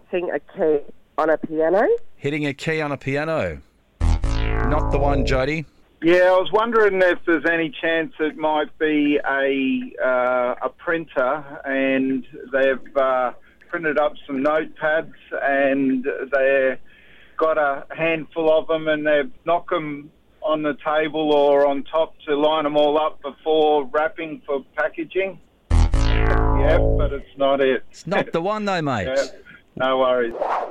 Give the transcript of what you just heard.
hitting a key on a piano. Hitting a key on a piano. Not the one, Jody. Yeah, I was wondering if there's any chance it might be a printer, and they've printed up some notepads, and they've got a handful of them, and they've knocked them on the table or on top to line them all up before wrapping for packaging. Yeah, but it's not it. It's not the one though, mate. Yeah, no worries.